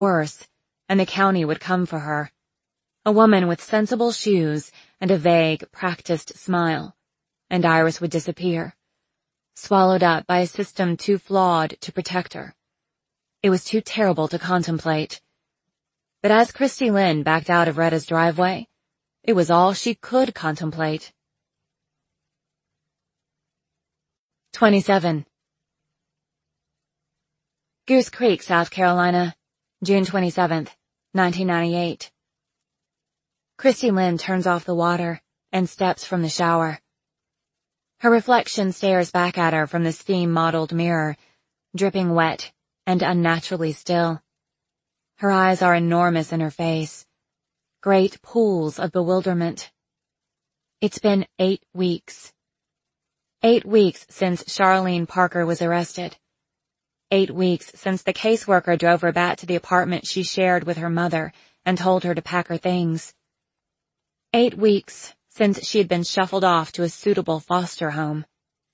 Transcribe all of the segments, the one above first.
worse, and the county would come for her. A woman with sensible shoes and a vague, practiced smile, and Iris would disappear, swallowed up by a system too flawed to protect her. It was too terrible to contemplate. But as Christy Lynn backed out of Retta's driveway, it was all she could contemplate. 27. Goose Creek, South Carolina, June 27th, 1998. Christy Lynn turns off the water and steps from the shower. Her reflection stares back at her from the steam-mottled mirror, dripping wet and unnaturally still. Her eyes are enormous in her face, great pools of bewilderment. It's been 8 weeks. 8 weeks since Charlene Parker was arrested. 8 weeks since the caseworker drove her back to the apartment she shared with her mother and told her to pack her things. 8 weeks since she had been shuffled off to a suitable foster home.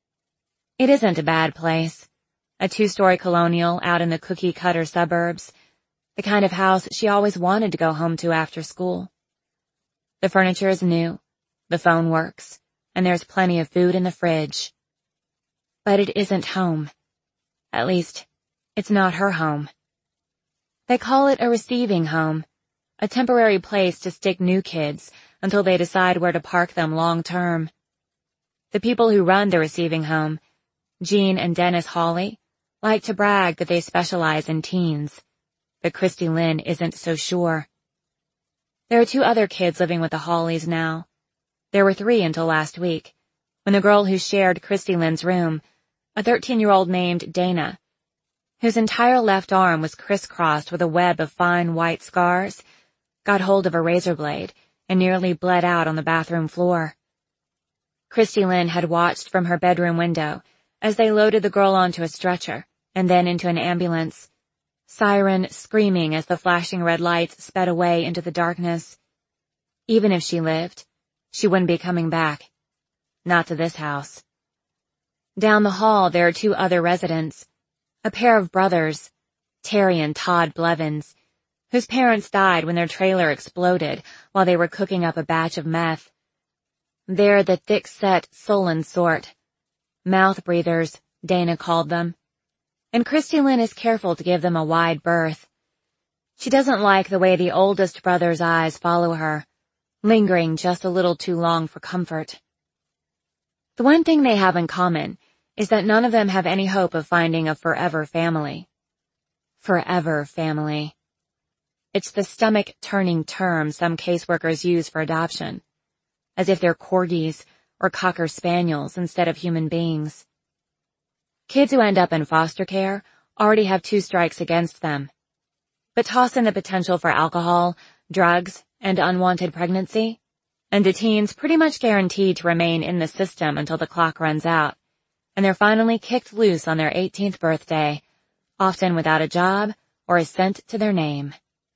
It isn't a bad place. A 2-story colonial out in the cookie-cutter suburbs, the kind of house she always wanted to go home to after school. The furniture is new, the phone works, and there's plenty of food in the fridge. But it isn't home. At least, it's not her home. They call it a receiving home, a temporary place to stick new kids until they decide where to park them long-term. The people who run the receiving home, Jean and Dennis Hawley, like to brag that they specialize in teens, but Christy Lynn isn't so sure. There are 2 other kids living with the Hawleys now. There were 3 until last week, when the girl who shared Christy Lynn's room, a 13-year-old named Dana, whose entire left arm was crisscrossed with a web of fine white scars, got hold of a razor blade and nearly bled out on the bathroom floor. Christy Lynn had watched from her bedroom window as they loaded the girl onto a stretcher and then into an ambulance, siren screaming as the flashing red lights sped away into the darkness. Even if she lived, she wouldn't be coming back. Not to this house. Down the hall there are 2 other residents, a pair of brothers, Terry and Todd Blevins, whose parents died when their trailer exploded while they were cooking up a batch of meth. They're the thick-set, sullen sort. Mouth breathers, Dana called them. And Christy Lynn is careful to give them a wide berth. She doesn't like the way the oldest brother's eyes follow her, lingering just a little too long for comfort. The one thing they have in common is that none of them have any hope of finding a forever family. Forever family. It's the stomach-turning term some caseworkers use for adoption, as if they're corgis or cocker spaniels instead of human beings. Kids who end up in foster care already have 2 strikes against them. But toss in the potential for alcohol, drugs, and unwanted pregnancy, and the teen's pretty much guaranteed to remain in the system until the clock runs out, and they're finally kicked loose on their 18th birthday, often without a job or a cent to their name.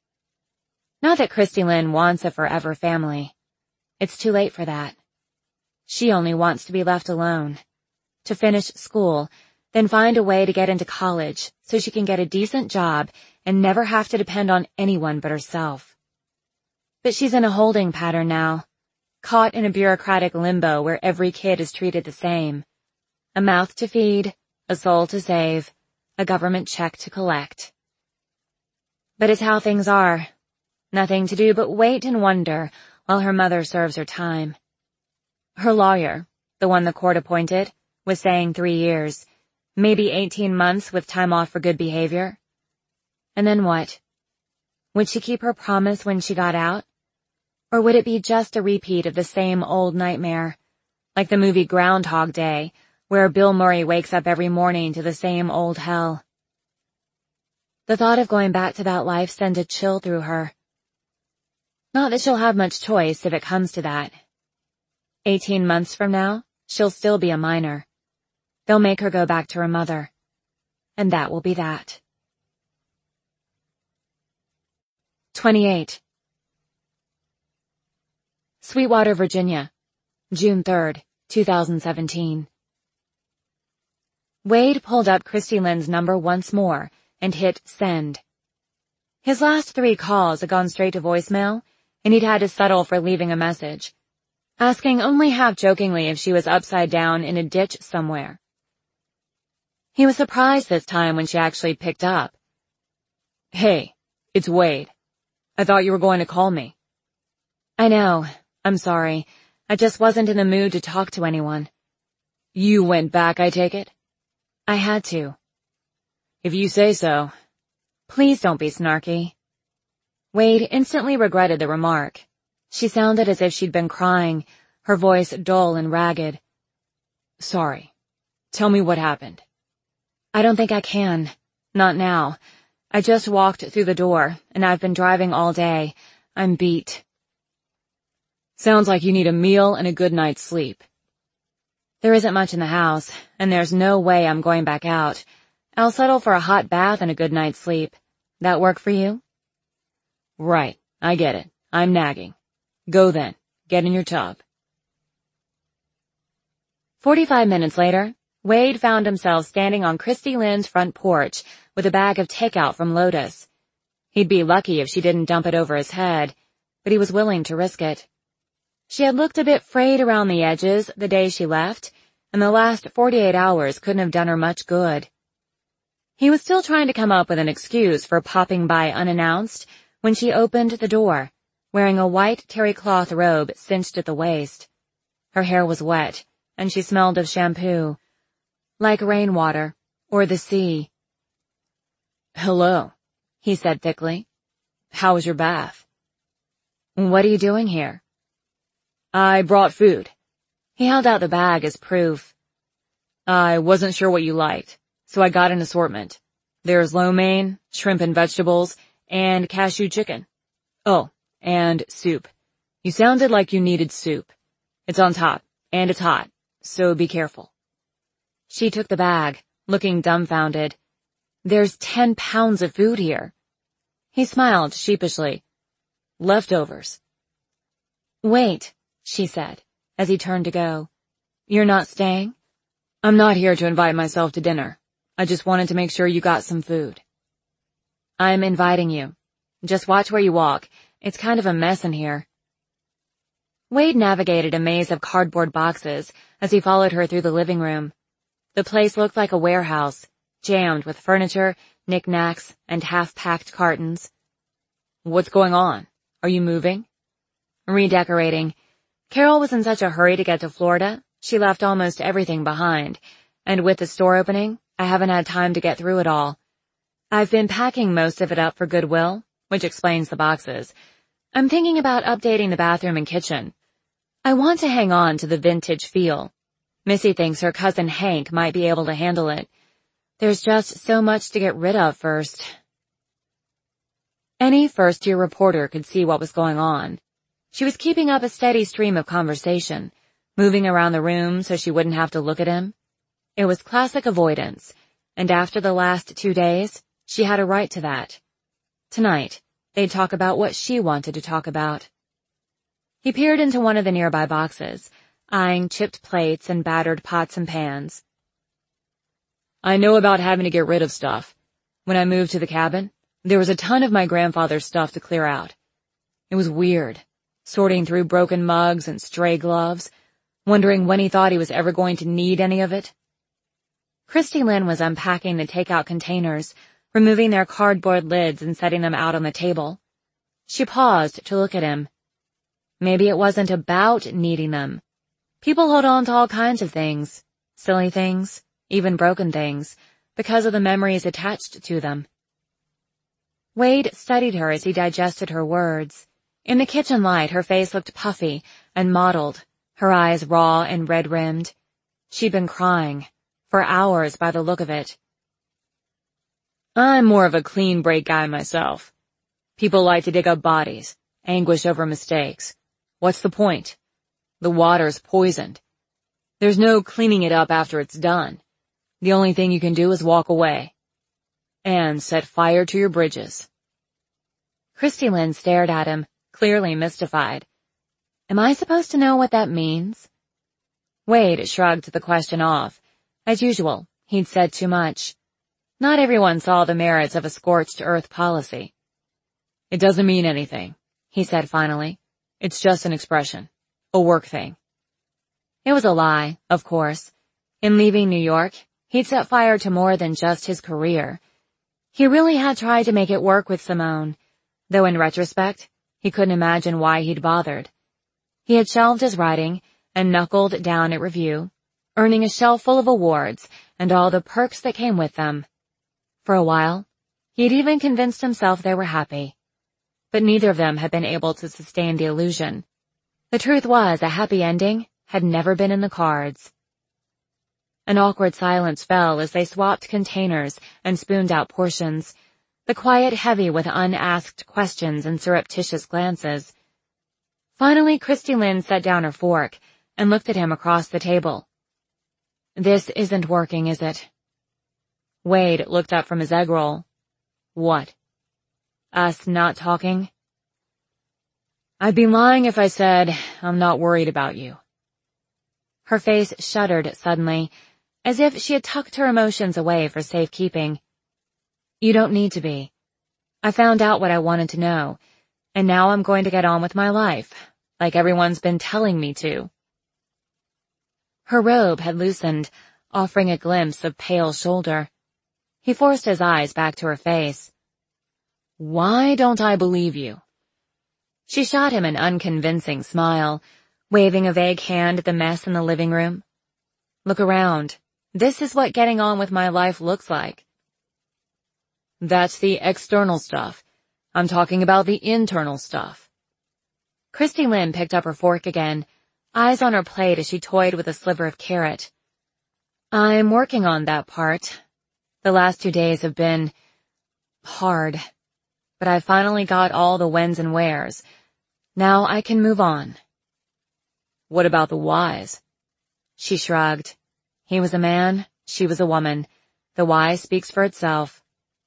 Not that Christy Lynn wants a forever family. It's too late for that. She only wants to be left alone, to finish school, then find a way to get into college so she can get a decent job and never have to depend on anyone but herself. But she's in a holding pattern now, caught in a bureaucratic limbo where every kid is treated the same. A mouth to feed, a soul to save, a government check to collect. But it's how things are. Nothing to do but wait and wonder while her mother serves her time. Her lawyer, the one the court appointed, was saying 3 years, maybe 18 months with time off for good behavior. And then what? Would she keep her promise when she got out? Or would it be just a repeat of the same old nightmare, like the movie Groundhog Day, where Bill Murray wakes up every morning to the same old hell? The thought of going back to that life sent a chill through her. Not that she'll have much choice if it comes to that. 18 months from now, she'll still be a minor. They'll make her go back to her mother. And that will be that. 28. Sweetwater, Virginia, June 3rd, 2017. Wade pulled up Christy Lynn's number once more and hit send. His last 3 calls had gone straight to voicemail, and he'd had to settle for leaving a message, asking only half-jokingly if she was upside down in a ditch somewhere. He was surprised this time when she actually picked up. "Hey, it's Wade. I thought you were going to call me." "I know. I'm sorry. I just wasn't in the mood to talk to anyone." "You went back, I take it?" "I had to." "If you say so." "Please don't be snarky." Wade instantly regretted the remark. She sounded as if she'd been crying, her voice dull and ragged. "Sorry. Tell me what happened." "I don't think I can. Not now. I just walked through the door, and I've been driving all day. I'm beat." "Sounds like you need a meal and a good night's sleep." "There isn't much in the house, and there's no way I'm going back out. I'll settle for a hot bath and a good night's sleep. That work for you?" "Right, I get it. I'm nagging. Go then. Get in your tub." 45 minutes later, Wade found himself standing on Christy Lynn's front porch with a bag of takeout from Lotus. He'd be lucky if she didn't dump it over his head, but he was willing to risk it. She had looked a bit frayed around the edges the day she left, and the last 48 hours couldn't have done her much good. He was still trying to come up with an excuse for popping by unannounced when she opened the door, wearing a white terry cloth robe cinched at the waist. Her hair was wet, and she smelled of shampoo, like rainwater or the sea. "Hello," he said thickly. "How was your bath?" "What are you doing here?" "I brought food." He held out the bag as proof. "I wasn't sure what you liked, so I got an assortment. There's lo mein, shrimp and vegetables, and cashew chicken. Oh, and soup. You sounded like you needed soup. It's on top, and it's hot, so be careful." She took the bag, looking dumbfounded. "There's 10 pounds of food here." He smiled sheepishly. "Leftovers." "Wait," she said, as he turned to go. "You're not staying?" "I'm not here to invite myself to dinner. I just wanted to make sure you got some food." "I'm inviting you. Just watch where you walk. It's kind of a mess in here." Wade navigated a maze of cardboard boxes as he followed her through the living room. The place looked like a warehouse, jammed with furniture, knickknacks, and half-packed cartons. "What's going on? Are you moving?" "Redecorating. Carol was in such a hurry to get to Florida, she left almost everything behind, and with the store opening, I haven't had time to get through it all. I've been packing most of it up for Goodwill, which explains the boxes. I'm thinking about updating the bathroom and kitchen. I want to hang on to the vintage feel. Missy thinks her cousin Hank might be able to handle it. There's just so much to get rid of first." Any first-year reporter could see what was going on. She was keeping up a steady stream of conversation, moving around the room so she wouldn't have to look at him. It was classic avoidance, and after the last 2 days, she had a right to that. Tonight, they'd talk about what she wanted to talk about. He peered into one of the nearby boxes, eyeing chipped plates and battered pots and pans. "I know about having to get rid of stuff. When I moved to the cabin, there was a ton of my grandfather's stuff to clear out. It was weird, sorting through broken mugs and stray gloves, wondering when he thought he was ever going to need any of it." Christy Lynn was unpacking the takeout containers, removing their cardboard lids and setting them out on the table. She paused to look at him. Maybe it wasn't about needing them. People hold on to all kinds of things, silly things, even broken things, because of the memories attached to them. Wade studied her as he digested her words. In the kitchen light, her face looked puffy and mottled, her eyes raw and red-rimmed. She'd been crying, for hours by the look of it. "I'm more of a clean break guy myself. People like to dig up bodies, anguish over mistakes. What's the point? The water's poisoned. There's no cleaning it up after it's done. The only thing you can do is walk away. And set fire to your bridges." Christy Lynn stared at him, clearly mystified. "Am I supposed to know what that means?" Wade shrugged the question off. As usual, he'd said too much. Not everyone saw the merits of a scorched earth policy. It doesn't mean anything, he said finally. It's just an expression. A work thing. It was a lie, of course. In leaving New York, he'd set fire to more than just his career. He really had tried to make it work with Simone, though in retrospect, he couldn't imagine why he'd bothered. He had shelved his writing and knuckled down at review, earning a shelf full of awards and all the perks that came with them. For a while, he'd even convinced himself they were happy. But neither of them had been able to sustain the illusion. The truth was, a happy ending had never been in the cards. An awkward silence fell as they swapped containers and spooned out portions, the quiet heavy with unasked questions and surreptitious glances. Finally, Christy Lynn set down her fork and looked at him across the table. This isn't working, is it? Wade looked up from his egg roll. What? Us not talking? I'd be lying if I said I'm not worried about you. Her face shuddered suddenly, as if she had tucked her emotions away for safekeeping. You don't need to be. I found out what I wanted to know, and now I'm going to get on with my life, like everyone's been telling me to. Her robe had loosened, offering a glimpse of pale shoulder. He forced his eyes back to her face. Why don't I believe you? She shot him an unconvincing smile, waving a vague hand at the mess in the living room. Look around. This is what getting on with my life looks like. That's the external stuff. I'm talking about the internal stuff. Christy Lynn picked up her fork again, eyes on her plate as she toyed with a sliver of carrot. I'm working on that part. The last 2 days have been hard, but I finally got all the whens and wheres. Now I can move on. What about the whys? She shrugged. He was a man, she was a woman. The why speaks for itself.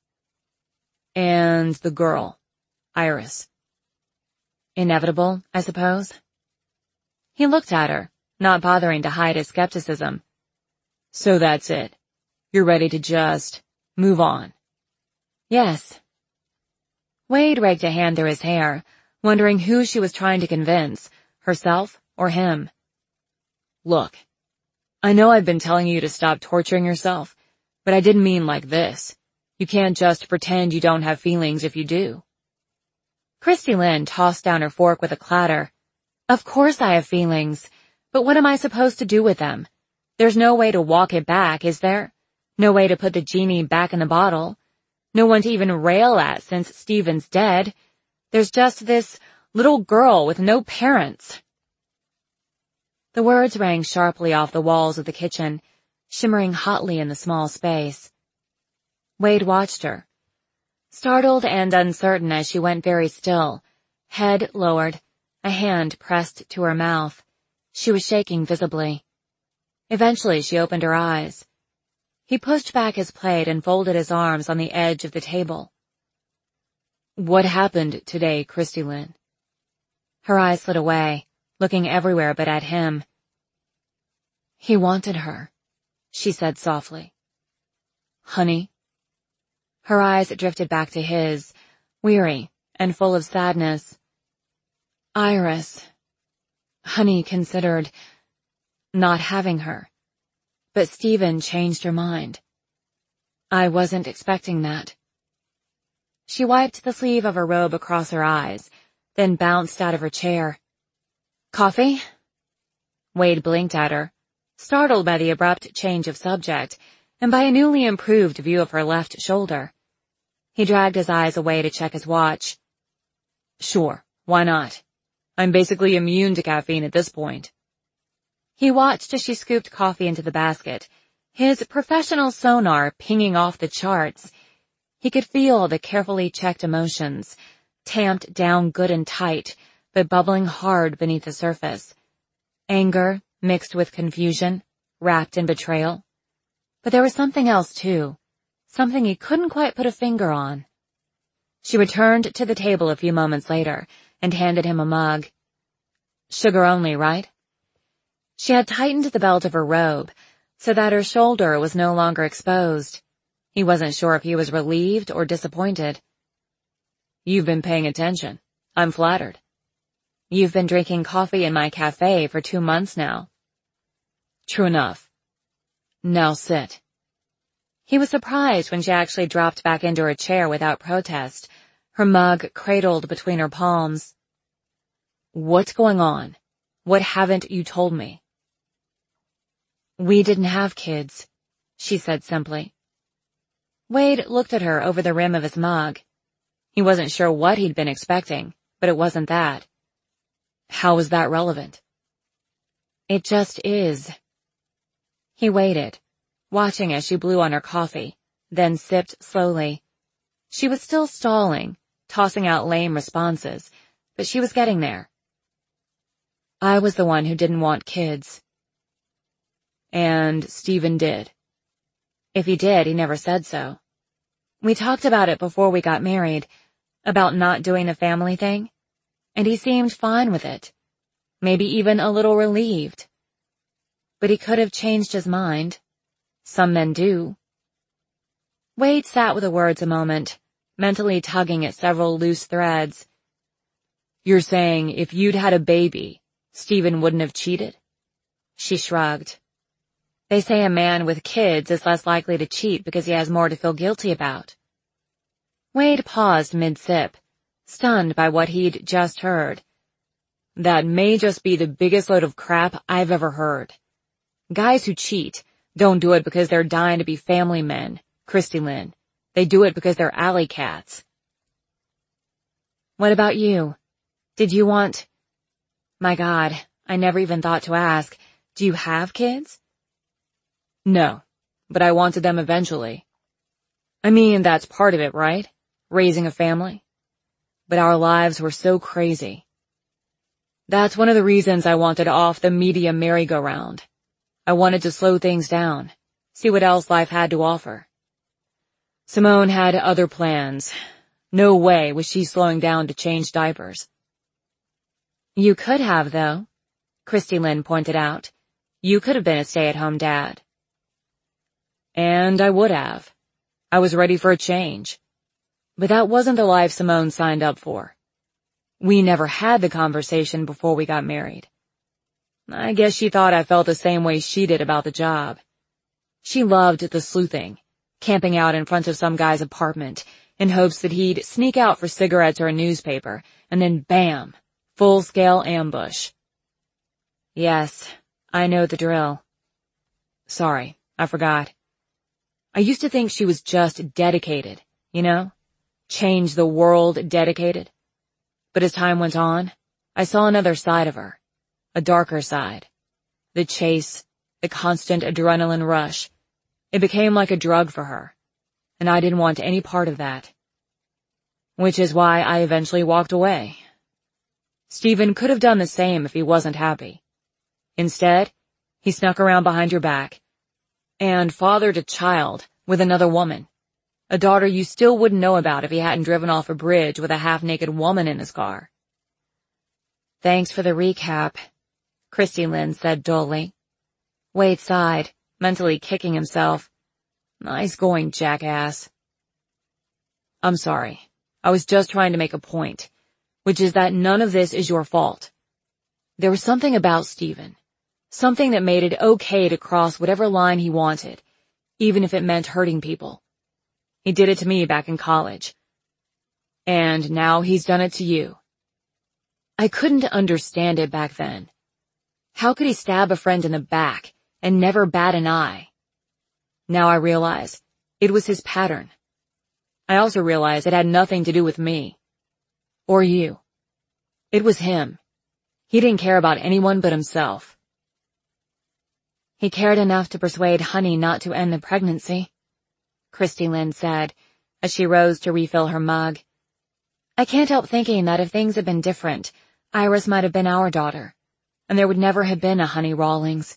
And the girl, Iris. Inevitable, I suppose? He looked at her, not bothering to hide his skepticism. So that's it. You're ready to just move on. Yes. Wade raked a hand through his hair, wondering who she was trying to convince, herself or him. Look, I know I've been telling you to stop torturing yourself, but I didn't mean like this. You can't just pretend you don't have feelings if you do. Christy Lynn tossed down her fork with a clatter. Of course I have feelings, but what am I supposed to do with them? There's no way to walk it back, is there? No way to put the genie back in the bottle. No one to even rail at since Stephen's dead. There's just this little girl with no parents. The words rang sharply off the walls of the kitchen, shimmering hotly in the small space. Wade watched her, startled and uncertain as she went very still, head lowered, a hand pressed to her mouth. She was shaking visibly. Eventually she opened her eyes. He pushed back his plate and folded his arms on the edge of the table. What happened today, Christy Lynn? Her eyes slid away, looking everywhere but at him. He wanted her, she said softly. Honey? Her eyes drifted back to his, weary and full of sadness. Iris. Honey considered not having her, but Stephen changed her mind. I wasn't expecting that. She wiped the sleeve of her robe across her eyes, then bounced out of her chair. Coffee? Wade blinked at her, startled by the abrupt change of subject, and by a newly improved view of her left shoulder. He dragged his eyes away to check his watch. Sure, why not? I'm basically immune to caffeine at this point. He watched as she scooped coffee into the basket, his professional sonar pinging off the charts. He could feel the carefully checked emotions, tamped down good and tight, but bubbling hard beneath the surface. Anger mixed with confusion, wrapped in betrayal. But there was something else too, something he couldn't quite put a finger on. She returned to the table a few moments later and handed him a mug. Sugar only, right? She had tightened the belt of her robe so that her shoulder was no longer exposed. He wasn't sure if he was relieved or disappointed. You've been paying attention. I'm flattered. You've been drinking coffee in my cafe for 2 months now. True enough. Now sit. He was surprised when she actually dropped back into her chair without protest, her mug cradled between her palms. What's going on? What haven't you told me? We didn't have kids, she said simply. Wade looked at her over the rim of his mug. He wasn't sure what he'd been expecting, but it wasn't that. How is that relevant? It just is. He waited, watching as she blew on her coffee, then sipped slowly. She was still stalling, tossing out lame responses, but she was getting there. I was the one who didn't want kids. And Stephen did. If he did, he never said so. We talked about it before we got married, about not doing the family thing, and he seemed fine with it, maybe even a little relieved. But he could have changed his mind. Some men do. Wade sat with the words a moment, mentally tugging at several loose threads. You're saying if you'd had a baby, Stephen wouldn't have cheated? She shrugged. They say a man with kids is less likely to cheat because he has more to feel guilty about. Wade paused mid-sip, stunned by what he'd just heard. That may just be the biggest load of crap I've ever heard. Guys who cheat don't do it because they're dying to be family men, Christy Lynn. They do it because they're alley cats. What about you? Did you want... My God, I never even thought to ask. Do you have kids? No, but I wanted them eventually. I mean, that's part of it, right? Raising a family. But our lives were so crazy. That's one of the reasons I wanted off the media merry-go-round. I wanted to slow things down, see what else life had to offer. Simone had other plans. No way was she slowing down to change diapers. You could have, though, Christy Lynn pointed out. You could have been a stay-at-home dad. And I would have. I was ready for a change. But that wasn't the life Simone signed up for. We never had the conversation before we got married. I guess she thought I felt the same way she did about the job. She loved the sleuthing, camping out in front of some guy's apartment in hopes that he'd sneak out for cigarettes or a newspaper, and then bam, full-scale ambush. Yes, I know the drill. Sorry, I forgot. I used to think she was just dedicated, you know? Change the world dedicated. But as time went on, I saw another side of her. A darker side. The chase, the constant adrenaline rush. It became like a drug for her. And I didn't want any part of that. Which is why I eventually walked away. Stephen could have done the same if he wasn't happy. Instead, he snuck around behind your back and fathered a child with another woman. A daughter you still wouldn't know about if he hadn't driven off a bridge with a half-naked woman in his car. Thanks for the recap, Christy Lynn said dully. Wade sighed, mentally kicking himself. Nice going, jackass. I'm sorry. I was just trying to make a point, which is that none of this is your fault. There was something about Stephen. Something that made it okay to cross whatever line he wanted, even if it meant hurting people. He did it to me back in college. And now he's done it to you. I couldn't understand it back then. How could he stab a friend in the back and never bat an eye? Now I realize it was his pattern. I also realize it had nothing to do with me. Or you. It was him. He didn't care about anyone but himself. He cared enough to persuade Honey not to end the pregnancy, Christy Lynn said, as she rose to refill her mug. I can't help thinking that if things had been different, Iris might have been our daughter, and there would never have been a Honey Rawlings.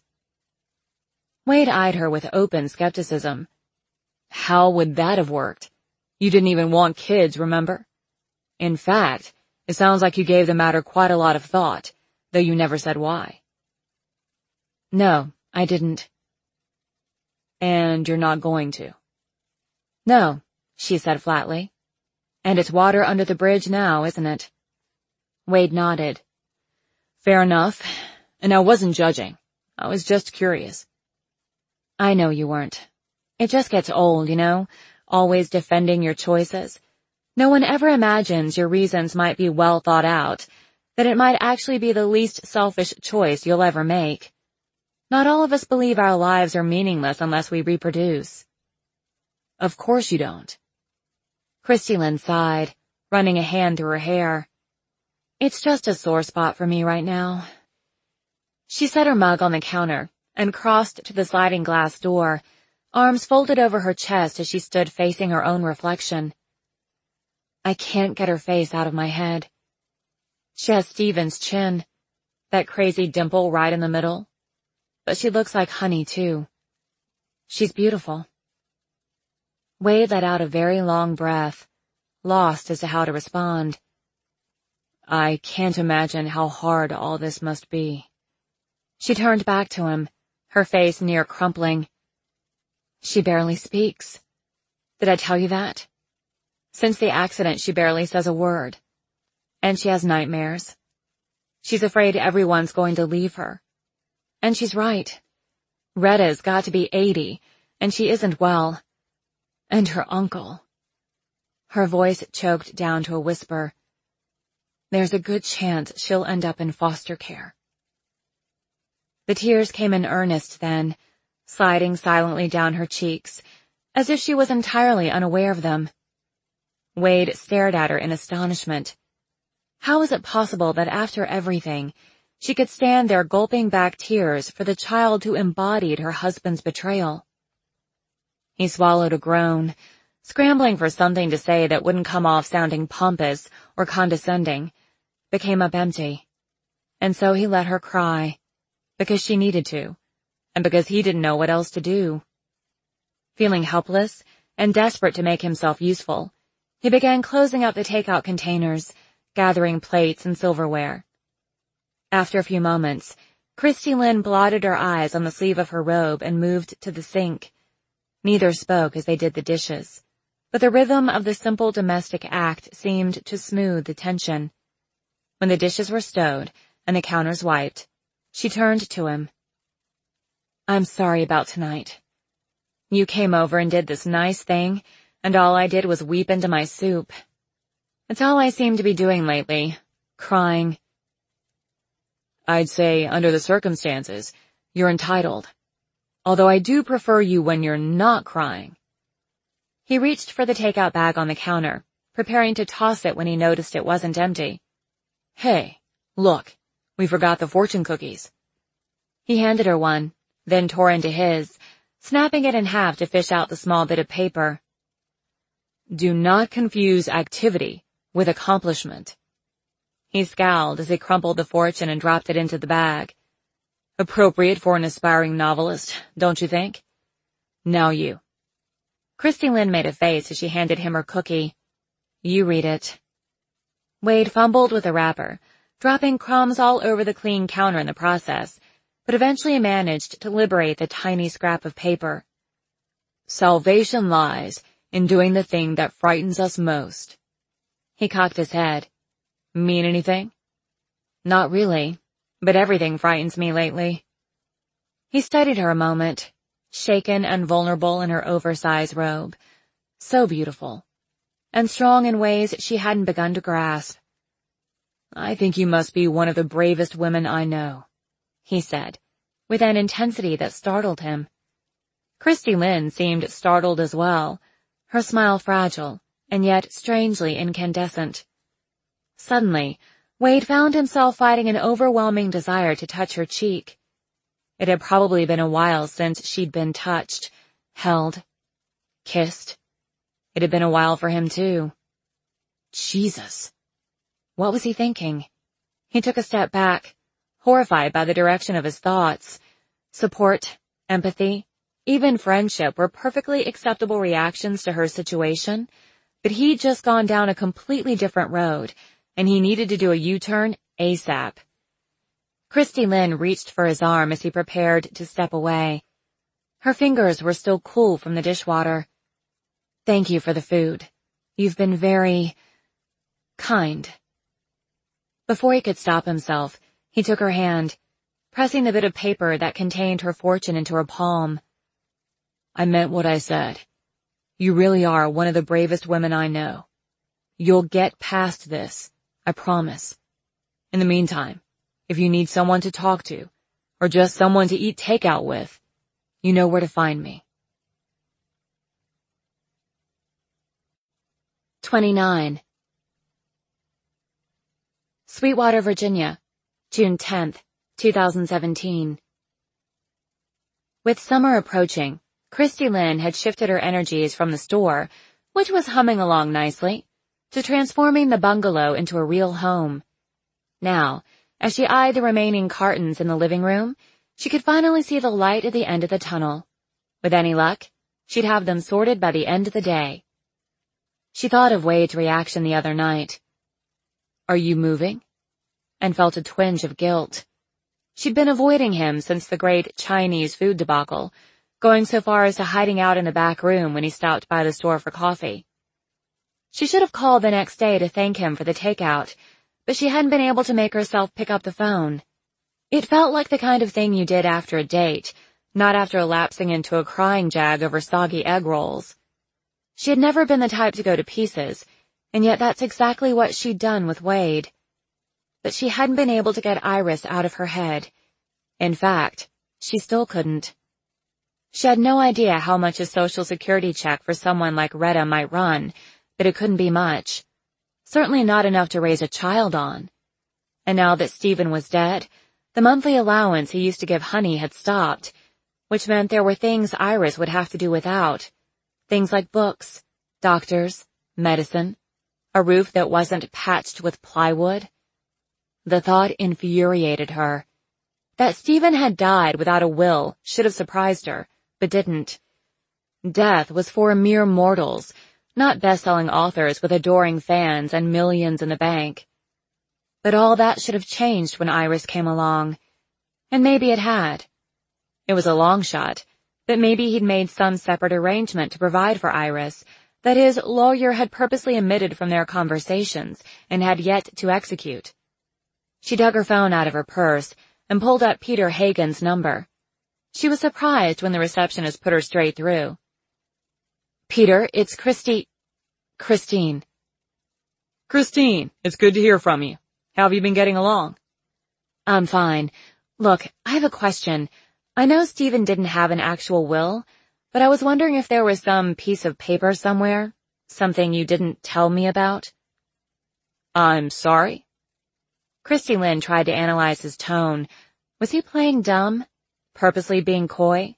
Wade eyed her with open skepticism. How would that have worked? You didn't even want kids, remember? In fact, it sounds like you gave the matter quite a lot of thought, though you never said why. No, I didn't. And you're not going to? No, she said flatly. And it's water under the bridge now, isn't it? Wade nodded. Fair enough. And I wasn't judging. I was just curious. I know you weren't. It just gets old, always defending your choices. No one ever imagines your reasons might be well thought out, that it might actually be the least selfish choice you'll ever make. Not all of us believe our lives are meaningless unless we reproduce. Of course you don't. Christy Lynn sighed, running a hand through her hair. It's just a sore spot for me right now. She set her mug on the counter and crossed to the sliding glass door, arms folded over her chest as she stood facing her own reflection. I can't get her face out of my head. She has Steven's chin, that crazy dimple right in the middle. But she looks like honey, too. She's beautiful. Wade let out a very long breath, lost as to how to respond. I can't imagine how hard all this must be. She turned back to him, her face near crumpling. She barely speaks. Did I tell you that? Since the accident, she barely says a word. And she has nightmares. She's afraid everyone's going to leave her. And she's right. Retta's got to be 80, and she isn't well. And her uncle. Her voice choked down to a whisper. There's a good chance she'll end up in foster care. The tears came in earnest then, sliding silently down her cheeks, as if she was entirely unaware of them. Wade stared at her in astonishment. How was it possible that after everything, she could stand there gulping back tears for the child who embodied her husband's betrayal? He swallowed a groan, scrambling for something to say that wouldn't come off sounding pompous or condescending, but came up empty. And so he let her cry, because she needed to, and because he didn't know what else to do. Feeling helpless and desperate to make himself useful, he began closing up the takeout containers, gathering plates and silverware. After a few moments, Christy Lynn blotted her eyes on the sleeve of her robe and moved to the sink. Neither spoke as they did the dishes, but the rhythm of the simple domestic act seemed to smooth the tension. When the dishes were stowed and the counters wiped, she turned to him. I'm sorry about tonight. You came over and did this nice thing, and all I did was weep into my soup. It's all I seem to be doing lately, crying. I'd say, under the circumstances, you're entitled. Although I do prefer you when you're not crying. He reached for the takeout bag on the counter, preparing to toss it when he noticed it wasn't empty. Hey, look, we forgot the fortune cookies. He handed her one, then tore into his, snapping it in half to fish out the small bit of paper. Do not confuse activity with accomplishment. He scowled as he crumpled the fortune and dropped it into the bag. Appropriate for an aspiring novelist, don't you think? Now you. Christy Lynn made a face as she handed him her cookie. You read it. Wade fumbled with the wrapper, dropping crumbs all over the clean counter in the process, but eventually managed to liberate the tiny scrap of paper. Salvation lies in doing the thing that frightens us most. He cocked his head. Mean anything? Not really, but everything frightens me lately. He studied her a moment, shaken and vulnerable in her oversized robe. So beautiful, and strong in ways she hadn't begun to grasp. I think you must be one of the bravest women I know, he said, with an intensity that startled him. Christy Lynn seemed startled as well, her smile fragile, and yet strangely incandescent. Suddenly, Wade found himself fighting an overwhelming desire to touch her cheek. It had probably been a while since she'd been touched, held, kissed. It had been a while for him, too. Jesus. What was he thinking? He took a step back, horrified by the direction of his thoughts. Support, empathy, even friendship were perfectly acceptable reactions to her situation, but he'd just gone down a completely different road, and he needed to do a U-turn ASAP. Christy Lynn reached for his arm as he prepared to step away. Her fingers were still cool from the dishwater. Thank you for the food. You've been very kind. Before he could stop himself, he took her hand, pressing the bit of paper that contained her fortune into her palm. I meant what I said. You really are one of the bravest women I know. You'll get past this, I promise. In the meantime, if you need someone to talk to, or just someone to eat takeout with, you know where to find me. 29. Sweetwater, Virginia, June 10th, 2017. With summer approaching, Christy Lynn had shifted her energies from the store, which was humming along nicely, to transforming the bungalow into a real home. Now, as she eyed the remaining cartons in the living room, she could finally see the light at the end of the tunnel. With any luck, she'd have them sorted by the end of the day. She thought of Wade's reaction the other night. Are you moving? And felt a twinge of guilt. She'd been avoiding him since the great Chinese food debacle, going so far as to hiding out in the back room when he stopped by the store for coffee. She should have called the next day to thank him for the takeout, but she hadn't been able to make herself pick up the phone. It felt like the kind of thing you did after a date, not after lapsing into a crying jag over soggy egg rolls. She had never been the type to go to pieces, and yet that's exactly what she'd done with Wade. But she hadn't been able to get Iris out of her head. In fact, she still couldn't. She had no idea how much a social security check for someone like Retta might run, but it couldn't be much. Certainly not enough to raise a child on. And now that Stephen was dead, the monthly allowance he used to give Honey had stopped, which meant there were things Iris would have to do without. Things like books, doctors, medicine, a roof that wasn't patched with plywood. The thought infuriated her. That Stephen had died without a will should have surprised her, but didn't. Death was for mere mortals, not best-selling authors with adoring fans and millions in the bank. But all that should have changed when Iris came along. And maybe it had. It was a long shot, but maybe he'd made some separate arrangement to provide for Iris that his lawyer had purposely omitted from their conversations and had yet to execute. She dug her phone out of her purse and pulled up Peter Hagen's number. She was surprised when the receptionist put her straight through. Peter, it's Christine. Christine, it's good to hear from you. How have you been getting along? I'm fine. Look, I have a question. I know Stephen didn't have an actual will, but I was wondering if there was some piece of paper somewhere, something you didn't tell me about. I'm sorry? Christy Lynn tried to analyze his tone. Was he playing dumb? Purposely being coy?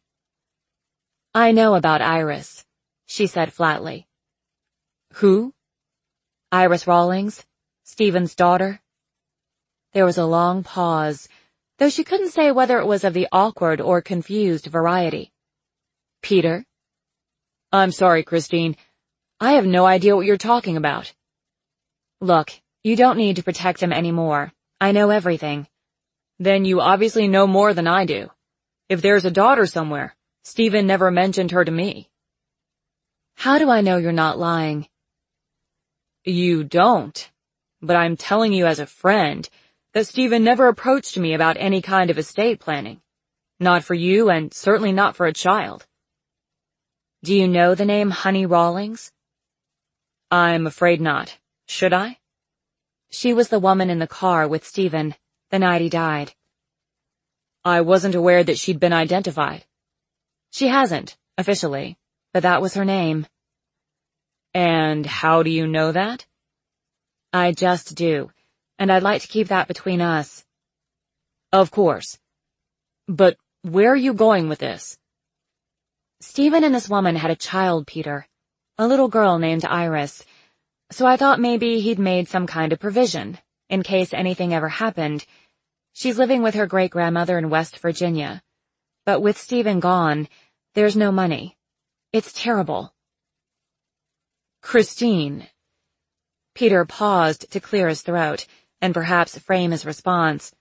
I know about Iris, she said flatly. Who? Iris Rawlings, Stephen's daughter. There was a long pause, though she couldn't say whether it was of the awkward or confused variety. Peter? I'm sorry, Christine. I have no idea what you're talking about. Look, you don't need to protect him anymore. I know everything. Then you obviously know more than I do. If there's a daughter somewhere, Stephen never mentioned her to me. How do I know you're not lying? You don't, but I'm telling you as a friend that Stephen never approached me about any kind of estate planning. Not for you and certainly not for a child. Do you know the name Honey Rawlings? I'm afraid not. Should I? She was the woman in the car with Stephen the night he died. I wasn't aware that she'd been identified. She hasn't, officially, but that was her name. And how do you know that? I just do, and I'd like to keep that between us. Of course. But where are you going with this? Stephen and this woman had a child, Peter. A little girl named Iris. So I thought maybe he'd made some kind of provision, in case anything ever happened. She's living with her great-grandmother in West Virginia. But with Stephen gone, there's no money. It's terrible. Christine. Peter paused to clear his throat, and perhaps frame his response.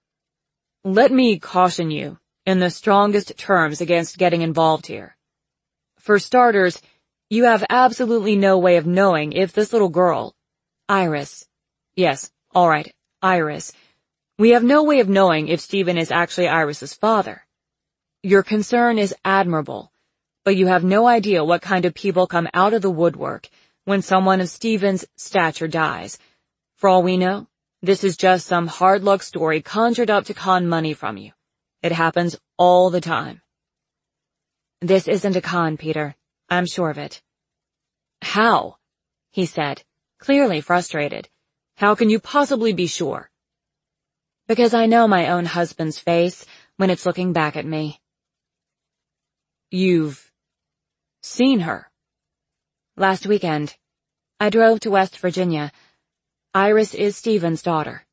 Let me caution you, in the strongest terms, against getting involved here. For starters, You have absolutely no way of knowing if this little girl, Iris. Yes, all right, Iris. We have no way of knowing if Stephen is actually Iris's father. Your concern is admirable, but you have no idea what kind of people come out of the woodwork when someone of Stephen's stature dies. For all we know, this is just some hard luck story conjured up to con money from you. It happens all the time. This isn't a con, Peter. I'm sure of it. How? He said, clearly frustrated. How can you possibly be sure? Because I know my own husband's face when it's looking back at me. You've seen her? Last weekend. I drove to West Virginia. Iris is Stephen's daughter.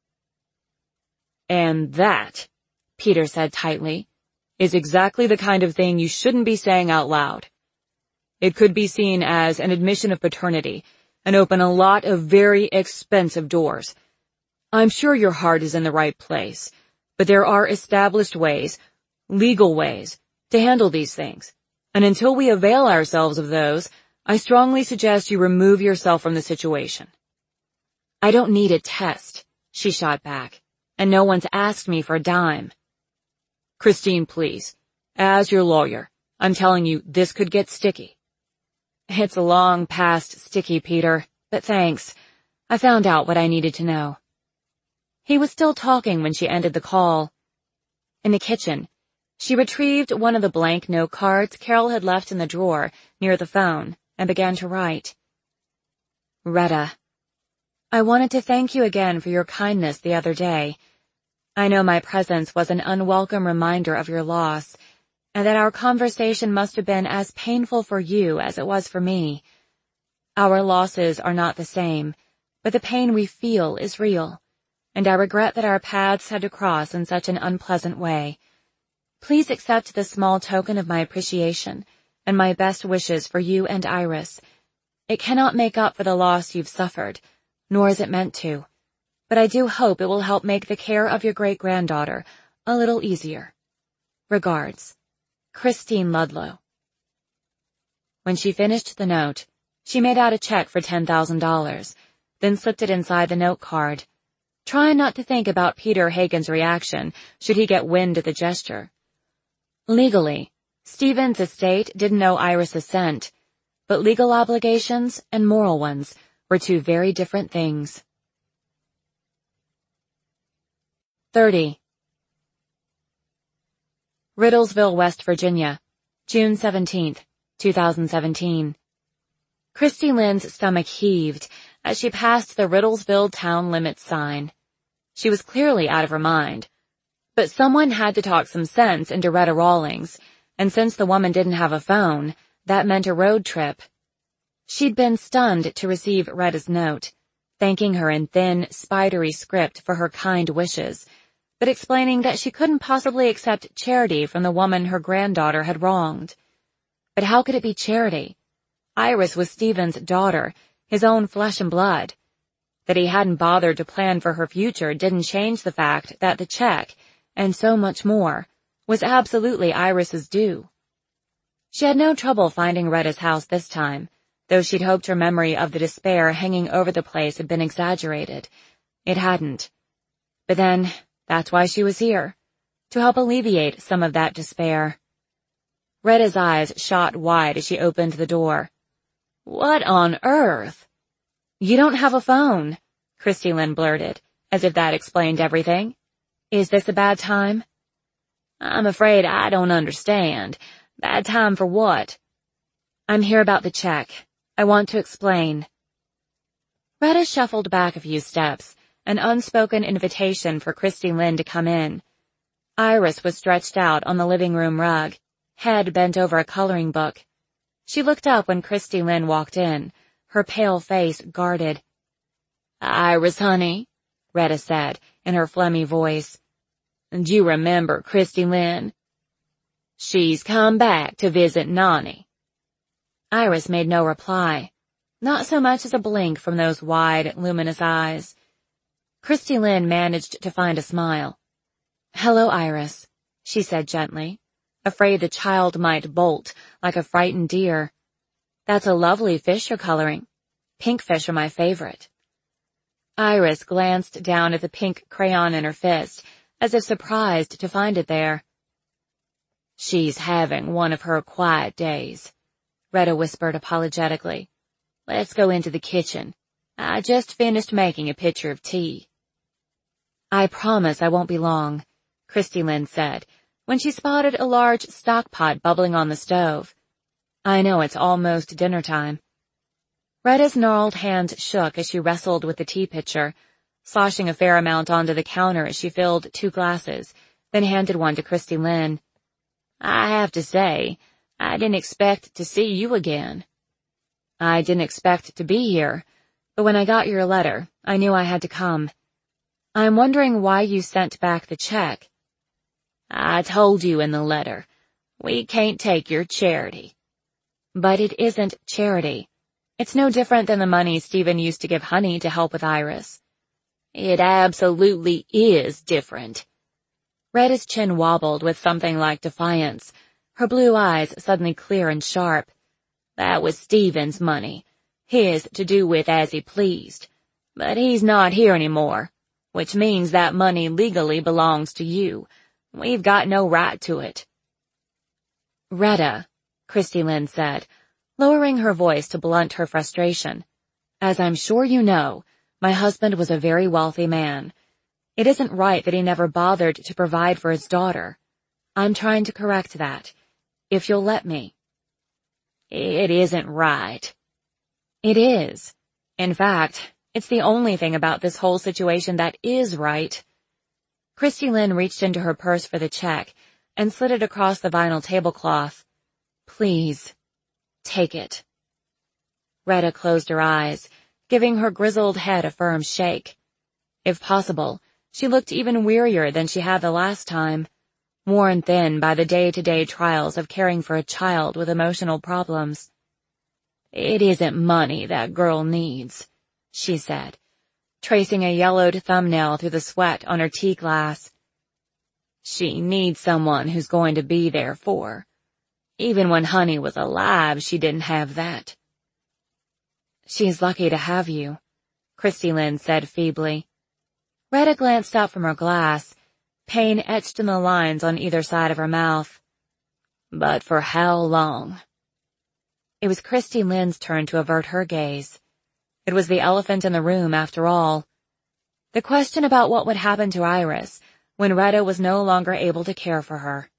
And that, Peter said tightly, is exactly the kind of thing you shouldn't be saying out loud. It could be seen as an admission of paternity and open a lot of very expensive doors. I'm sure your heart is in the right place, but there are established ways, legal ways, to handle these things. And until we avail ourselves of those, I strongly suggest you remove yourself from the situation. I don't need a test, she shot back, and no one's asked me for a dime. Christine, please. As your lawyer, I'm telling you this could get sticky. It's long past sticky, Peter, but thanks. I found out what I needed to know. He was still talking when she ended the call. In the kitchen, she retrieved one of the blank note cards Carol had left in the drawer near the phone and began to write. Retta, I wanted to thank you again for your kindness the other day. I know my presence was an unwelcome reminder of your loss, and that our conversation must have been as painful for you as it was for me. Our losses are not the same, but the pain we feel is real, and I regret that our paths had to cross in such an unpleasant way. Please accept this small token of my appreciation and my best wishes for you and Iris. It cannot make up for the loss you've suffered, nor is it meant to, but I do hope it will help make the care of your great-granddaughter a little easier. Regards, Christine Ludlow. When she finished the note, she made out a check for $10,000, then slipped it inside the note card, trying not to think about Peter Hagen's reaction should he get wind of the gesture. Legally, Stephen's estate didn't owe Iris a cent, but legal obligations and moral ones were two very different things. 30. Riddlesville, West Virginia, June 17, 2017. Christy Lynn's stomach heaved as she passed the Riddlesville town limits sign. She was clearly out of her mind. But someone had to talk some sense into Retta Rawlings, and since the woman didn't have a phone, that meant a road trip. She'd been stunned to receive Retta's note, thanking her in thin, spidery script for her kind wishes, but explaining that she couldn't possibly accept charity from the woman her granddaughter had wronged. But how could it be charity? Iris was Stephen's daughter, his own flesh and blood. That he hadn't bothered to plan for her future didn't change the fact that the check, and so much more, was absolutely Iris's due. She had no trouble finding Retta's house this time, though she'd hoped her memory of the despair hanging over the place had been exaggerated. It hadn't. But then, that's why she was here, to help alleviate some of that despair. Retta's eyes shot wide as she opened the door. What on earth? You don't have a phone, Christy Lynn blurted, as if that explained everything. Is this a bad time? I'm afraid I don't understand. Bad time for what? I'm here about the check. I want to explain. Retta shuffled back a few steps, an unspoken invitation for Christy Lynn to come in. Iris was stretched out on the living room rug, head bent over a coloring book. She looked up when Christy Lynn walked in, her pale face guarded. Iris, honey, Retta said in her phlegmy voice. Do you remember Christy Lynn? She's come back to visit Nani. Iris made no reply, not so much as a blink from those wide, luminous eyes. Christy Lynn managed to find a smile. Hello, Iris, she said gently, afraid the child might bolt like a frightened deer. That's a lovely fish you're coloring. Pink fish are my favorite. Iris glanced down at the pink crayon in her fist, as if surprised to find it there. She's having one of her quiet days, Retta whispered apologetically. Let's go into the kitchen. I just finished making a pitcher of tea. I promise I won't be long, Christy Lynn said, when she spotted a large stock pot bubbling on the stove. I know it's almost dinner time. Retta's gnarled hands shook as she wrestled with the tea pitcher, sloshing a fair amount onto the counter as she filled 2 glasses, then handed one to Christy Lynn. I have to say, I didn't expect to see you again. I didn't expect to be here, but when I got your letter, I knew I had to come. I'm wondering why you sent back the check. I told you in the letter, we can't take your charity. But it isn't charity. It's no different than the money Stephen used to give Honey to help with Iris. It absolutely is different. Retta's chin wobbled with something like defiance, her blue eyes suddenly clear and sharp. That was Stephen's money, his to do with as he pleased. But he's not here anymore, which means that money legally belongs to you. We've got no right to it. Retta, Christy Lynn said, lowering her voice to blunt her frustration. As I'm sure you know, my husband was a very wealthy man. It isn't right that he never bothered to provide for his daughter. I'm trying to correct that, if you'll let me. It isn't right. It is. In fact, it's the only thing about this whole situation that is right. Christy Lynn reached into her purse for the check and slid it across the vinyl tablecloth. Please, take it. Retta closed her eyes, giving her grizzled head a firm shake. If possible, she looked even wearier than she had the last time, worn thin by the day-to-day trials of caring for a child with emotional problems. It isn't money that girl needs, she said, tracing a yellowed thumbnail through the sweat on her tea glass. She needs someone who's going to be there for her. Even when Honey was alive, she didn't have that. She's lucky to have you, Christy Lynn said feebly. Retta glanced up from her glass, pain etched in the lines on either side of her mouth. But for how long? It was Christy Lynn's turn to avert her gaze. It was the elephant in the room, after all. The question about what would happen to Iris when Retta was no longer able to care for her.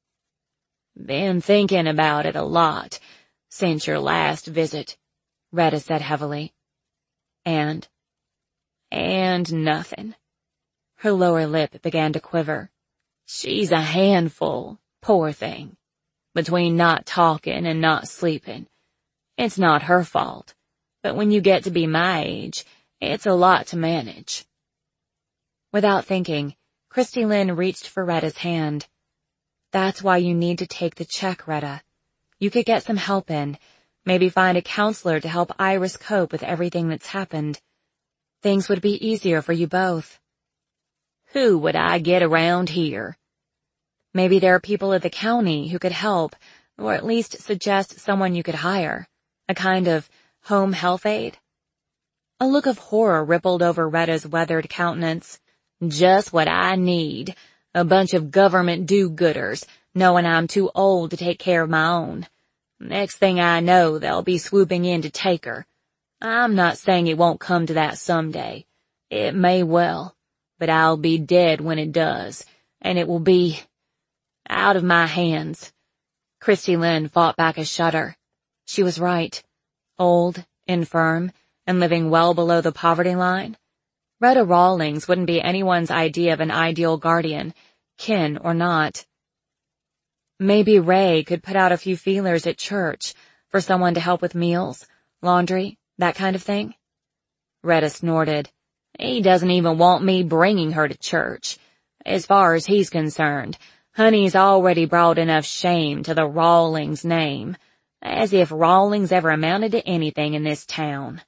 Been thinking about it a lot since your last visit, Retta said heavily. And nothing. Her lower lip began to quiver. She's a handful, poor thing. Between not talking and not sleeping. It's not her fault, but when you get to be my age, it's a lot to manage. Without thinking, Christy Lynn reached for Retta's hand. That's why you need to take the check, Retta. You could get some help in, maybe find a counselor to help Iris cope with everything that's happened. Things would be easier for you both. Who would I get around here? Maybe there are people at the county who could help, or at least suggest someone you could hire. A kind of home health aide. A look of horror rippled over Retta's weathered countenance. Just what I need. A bunch of government do-gooders, knowing I'm too old to take care of my own. Next thing I know, they'll be swooping in to take her. I'm not saying it won't come to that someday. It may well, but I'll be dead when it does, and it will be out of my hands. Christy Lynn fought back a shudder. She was right. Old, infirm, and living well below the poverty line. Retta Rawlings wouldn't be anyone's idea of an ideal guardian, kin or not. Maybe Ray could put out a few feelers at church for someone to help with meals, laundry, that kind of thing. Retta snorted. He doesn't even want me bringing her to church. As far as he's concerned, Honey's already brought enough shame to the Rawlings name. As if Rawlings ever amounted to anything in this town.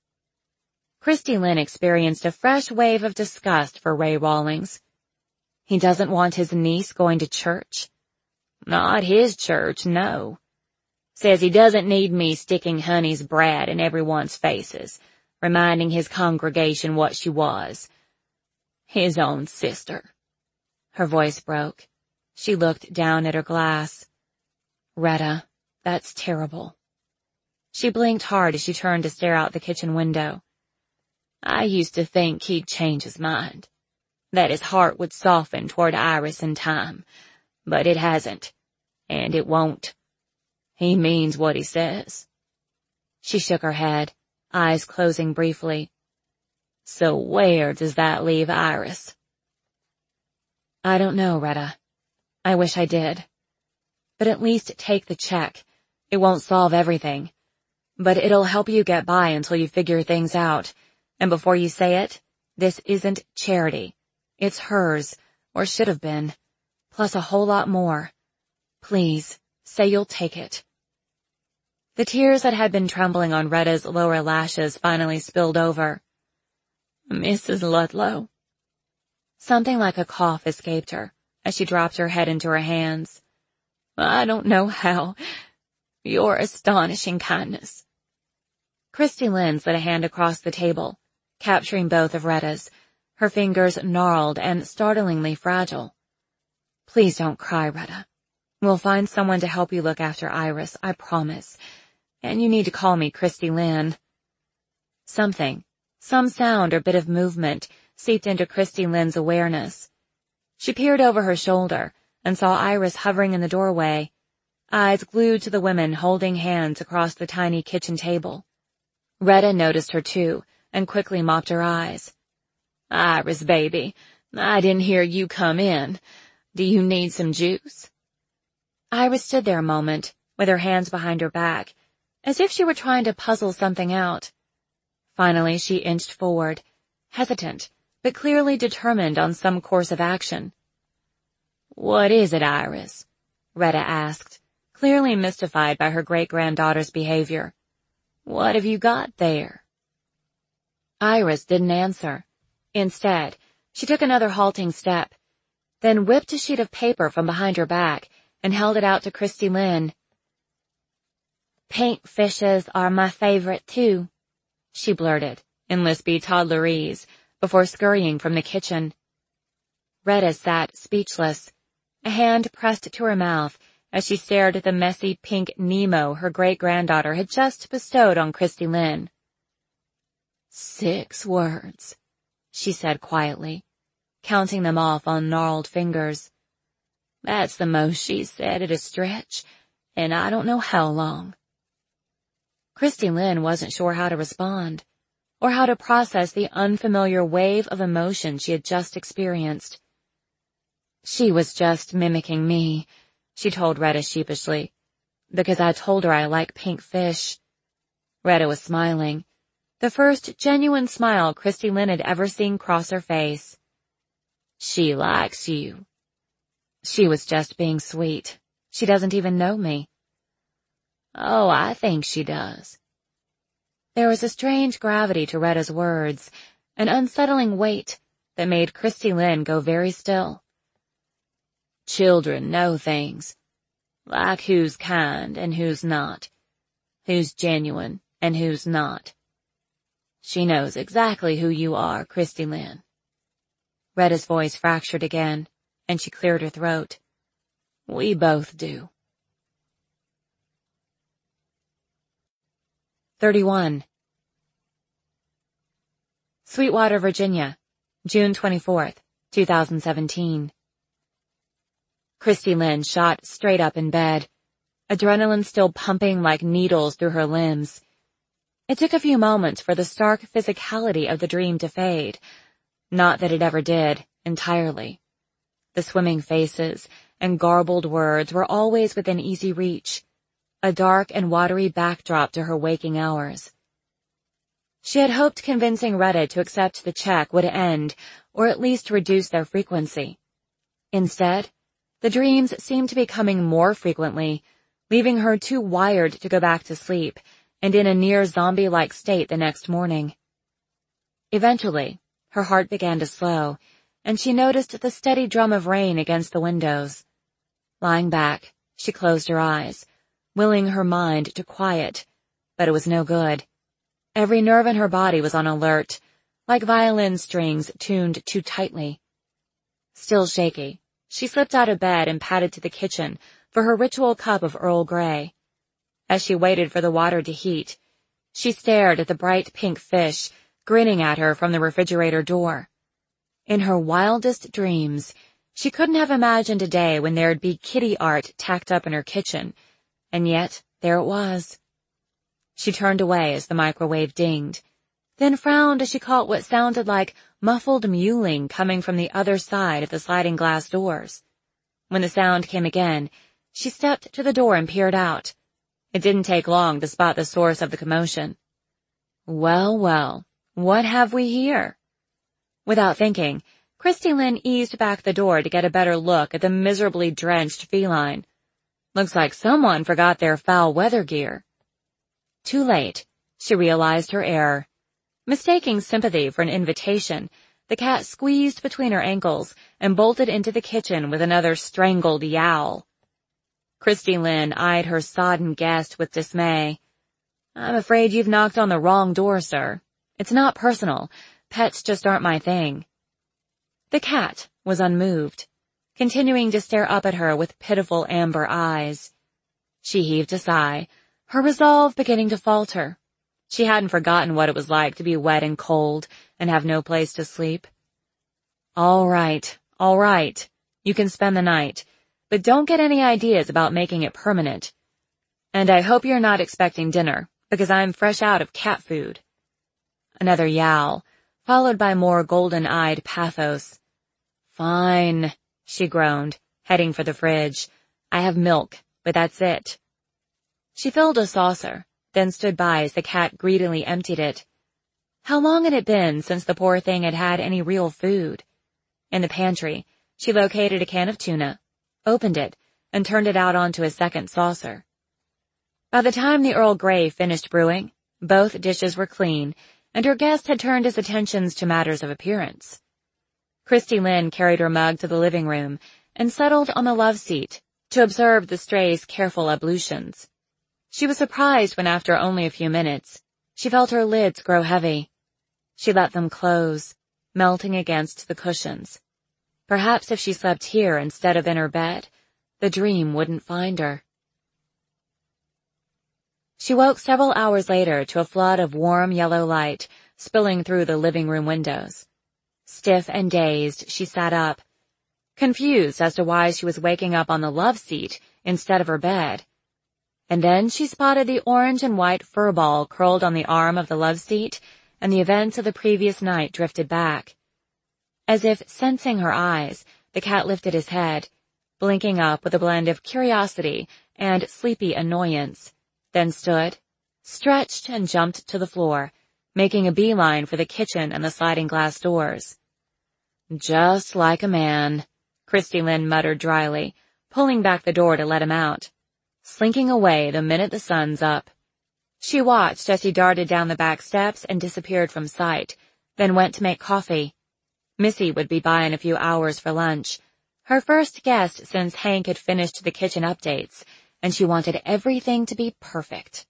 Christy Lynn experienced a fresh wave of disgust for Ray Rawlings. He doesn't want his niece going to church? Not his church, no. Says he doesn't need me sticking Honey's brat in everyone's faces, reminding his congregation what she was. His own sister. Her voice broke. She looked down at her glass. Retta, that's terrible. She blinked hard as she turned to stare out the kitchen window. I used to think he'd change his mind, that his heart would soften toward Iris in time, but it hasn't, and it won't. He means what he says. She shook her head, eyes closing briefly. So where does that leave Iris? I don't know, Retta. I wish I did. But at least take the check. It won't solve everything, but it'll help you get by until you figure things out. And before you say it, this isn't charity. It's hers, or should have been, plus a whole lot more. Please, say you'll take it. The tears that had been trembling on Retta's lower lashes finally spilled over. Mrs. Ludlow. Something like a cough escaped her as she dropped her head into her hands. I don't know how. Your astonishing kindness. Christy Lynn slid a hand across the table, capturing both of Retta's, her fingers gnarled and startlingly fragile. Please don't cry, Retta. We'll find someone to help you look after Iris, I promise. And you need to call me Christy Lynn. Something, some sound or bit of movement, seeped into Christy Lynn's awareness. She peered over her shoulder and saw Iris hovering in the doorway, eyes glued to the women holding hands across the tiny kitchen table. Retta noticed her too, and quickly mopped her eyes. Iris, baby, I didn't hear you come in. Do you need some juice? Iris stood there a moment, with her hands behind her back, as if she were trying to puzzle something out. Finally, she inched forward, hesitant, but clearly determined on some course of action. What is it, Iris? Retta asked, clearly mystified by her great-granddaughter's behavior. What have you got there? Iris didn't answer. Instead, she took another halting step, then whipped a sheet of paper from behind her back and held it out to Christy Lynn. Pink fishes are my favorite, too, she blurted in lispy toddlerese before scurrying from the kitchen. Retta sat speechless, a hand pressed to her mouth as she stared at the messy pink Nemo her great-granddaughter had just bestowed on Christy Lynn. 6 words, she said quietly, counting them off on gnarled fingers. That's the most she's said at a stretch, and I don't know how long. Christy Lynn wasn't sure how to respond, or how to process the unfamiliar wave of emotion she had just experienced. She was just mimicking me, she told Retta sheepishly, because I told her I like pink fish. Retta was smiling, the first genuine smile Christy Lynn had ever seen cross her face. She likes you. She was just being sweet. She doesn't even know me. Oh, I think she does. There was a strange gravity to Retta's words, an unsettling weight that made Christy Lynn go very still. Children know things, like who's kind and who's not, who's genuine and who's not. She knows exactly who you are, Christy Lynn. Retta's voice fractured again, and she cleared her throat. We both do. 31. Sweetwater, Virginia, June 24th, 2017. Christy Lynn shot straight up in bed, adrenaline still pumping like needles through her limbs. It took a few moments for the stark physicality of the dream to fade. Not that it ever did, entirely. The swimming faces and garbled words were always within easy reach, a dark and watery backdrop to her waking hours. She had hoped convincing Retta to accept the check would end, or at least reduce their frequency. Instead, the dreams seemed to be coming more frequently, leaving her too wired to go back to sleep, and in a near zombie-like state the next morning. Eventually, her heart began to slow, and she noticed the steady drum of rain against the windows. Lying back, she closed her eyes, willing her mind to quiet, but it was no good. Every nerve in her body was on alert, like violin strings tuned too tightly. Still shaky, she slipped out of bed and padded to the kitchen for her ritual cup of Earl Grey. As she waited for the water to heat, she stared at the bright pink fish grinning at her from the refrigerator door. In her wildest dreams, she couldn't have imagined a day when there'd be kitty art tacked up in her kitchen, and yet there it was. She turned away as the microwave dinged, then frowned as she caught what sounded like muffled mewling coming from the other side of the sliding glass doors. When the sound came again, she stepped to the door and peered out. It didn't take long to spot the source of the commotion. Well, well, what have we here? Without thinking, Christy Lynn eased back the door to get a better look at the miserably drenched feline. Looks like someone forgot their foul weather gear. Too late, she realized her error. Mistaking sympathy for an invitation, the cat squeezed between her ankles and bolted into the kitchen with another strangled yowl. Christy Lynn eyed her sodden guest with dismay. I'm afraid you've knocked on the wrong door, sir. It's not personal. Pets just aren't my thing. The cat was unmoved, continuing to stare up at her with pitiful amber eyes. She heaved a sigh, her resolve beginning to falter. She hadn't forgotten what it was like to be wet and cold and have no place to sleep. All right. You can spend the night, but don't get any ideas about making it permanent. And I hope you're not expecting dinner, because I'm fresh out of cat food. Another yowl, followed by more golden-eyed pathos. Fine, she groaned, heading for the fridge. I have milk, but that's it. She filled a saucer, then stood by as the cat greedily emptied it. How long had it been since the poor thing had had any real food? In the pantry, she located a can of tuna, opened it, and turned it out onto a second saucer. By the time the Earl Grey finished brewing, both dishes were clean, and her guest had turned his attentions to matters of appearance. Christy Lynn carried her mug to the living room and settled on the love seat to observe the stray's careful ablutions. She was surprised when after only a few minutes, she felt her lids grow heavy. She let them close, melting against the cushions. Perhaps if she slept here instead of in her bed, the dream wouldn't find her. She woke several hours later to a flood of warm yellow light spilling through the living room windows. Stiff and dazed, she sat up, confused as to why she was waking up on the love seat instead of her bed. And then she spotted the orange and white fur ball curled on the arm of the love seat, and the events of the previous night drifted back. As if sensing her eyes, the cat lifted his head, blinking up with a blend of curiosity and sleepy annoyance, then stood, stretched, and jumped to the floor, making a beeline for the kitchen and the sliding glass doors. Just like a man, Christy Lynn muttered dryly, pulling back the door to let him out, slinking away the minute the sun's up. She watched as he darted down the back steps and disappeared from sight, then went to make coffee. Missy would be by in a few hours for lunch, her first guest since Hank had finished the kitchen updates, and she wanted everything to be perfect.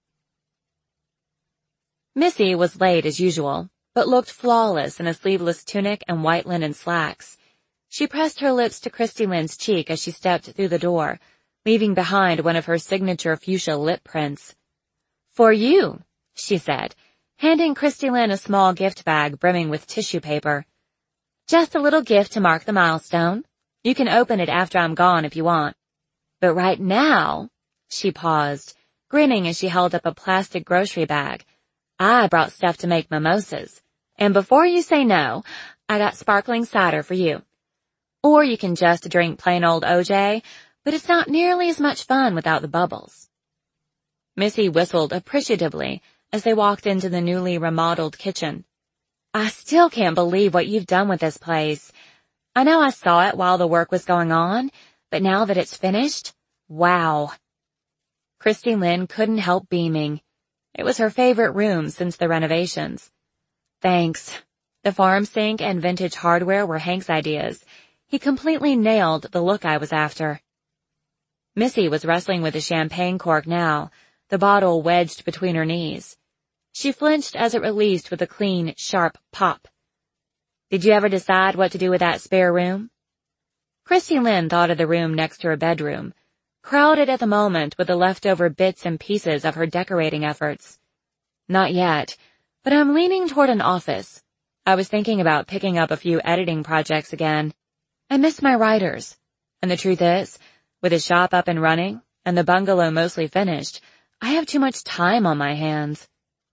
Missy was late as usual, but looked flawless in a sleeveless tunic and white linen slacks. She pressed her lips to Christy Lynn's cheek as she stepped through the door, leaving behind one of her signature fuchsia lip prints. For you, she said, handing Christy Lynn a small gift bag brimming with tissue paper. Just a little gift to mark the milestone. You can open it after I'm gone if you want. But right now, she paused, grinning as she held up a plastic grocery bag. I brought stuff to make mimosas. And before you say no, I got sparkling cider for you. Or you can just drink plain old OJ, but it's not nearly as much fun without the bubbles. Missy whistled appreciatively as they walked into the newly remodeled kitchen. I still can't believe what you've done with this place. I know I saw it while the work was going on, but now that it's finished, wow. Christy Lynn couldn't help beaming. It was her favorite room since the renovations. Thanks. The farm sink and vintage hardware were Hank's ideas. He completely nailed the look I was after. Missy was wrestling with a champagne cork now, the bottle wedged between her knees. She flinched as it released with a clean, sharp pop. "Did you ever decide what to do with that spare room?" Christy Lynn thought of the room next to her bedroom, crowded at the moment with the leftover bits and pieces of her decorating efforts. "Not yet, but I'm leaning toward an office. I was thinking about picking up a few editing projects again. I miss my writers. And the truth is, with the shop up and running, and the bungalow mostly finished, I have too much time on my hands."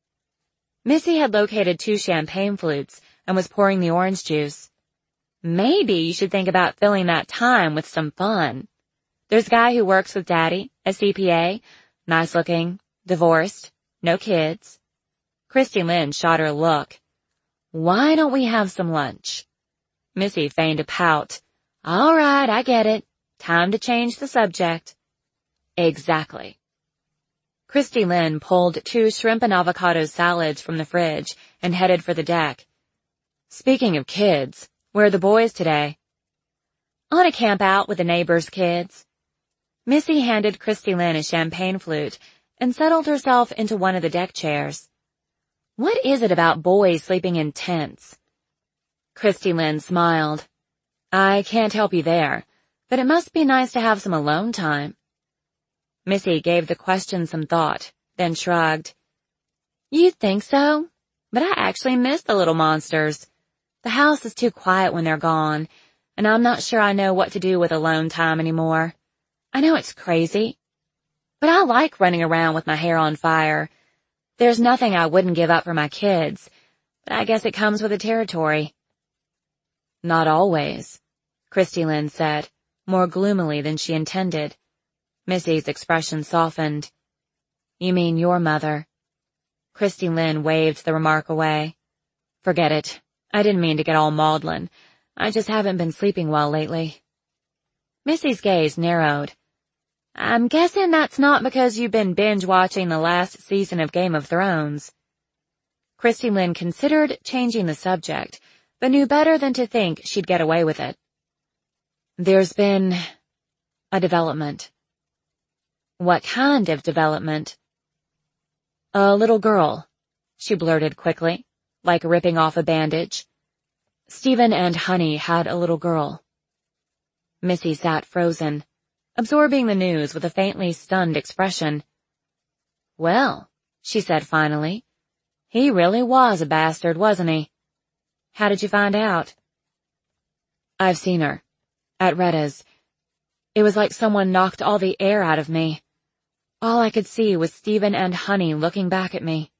Missy had located 2 champagne flutes and was pouring the orange juice. "Maybe you should think about filling that time with some fun. There's a guy who works with Daddy, a CPA, nice looking, divorced, no kids." Christy Lynn shot her a look. "Why don't we have some lunch?" Missy feigned a pout. "All right, I get it. Time to change the subject." "Exactly." Christy Lynn pulled 2 shrimp and avocado salads from the fridge and headed for the deck. "Speaking of kids, where are the boys today?" "On a camp out with the neighbors' kids." Missy handed Christy Lynn a champagne flute and settled herself into one of the deck chairs. "What is it about boys sleeping in tents?" Christy Lynn smiled. "I can't help you there, but it must be nice to have some alone time." Missy gave the question some thought, then shrugged. "You'd think so, but I actually miss the little monsters. The house is too quiet when they're gone, and I'm not sure I know what to do with alone time anymore. I know it's crazy, but I like running around with my hair on fire. There's nothing I wouldn't give up for my kids, but I guess it comes with the territory." "Not always," Christy Lynn said, more gloomily than she intended. Missy's expression softened. "You mean your mother?" Christy Lynn waved the remark away. "Forget it. I didn't mean to get all maudlin. I just haven't been sleeping well lately." Missy's gaze narrowed. "I'm guessing that's not because you've been binge-watching the last season of Game of Thrones." Christy Lynn considered changing the subject, but knew better than to think she'd get away with it. "There's been a development." "What kind of development?" "A little girl," she blurted quickly, like ripping off a bandage. "Stephen and Honey had a little girl." Missy sat frozen, absorbing the news with a faintly stunned expression. "Well," she said finally, "he really was a bastard, wasn't he? How did you find out?" "I've seen her. At Retta's. It was like someone knocked all the air out of me. All I could see was Stephen and Honey looking back at me."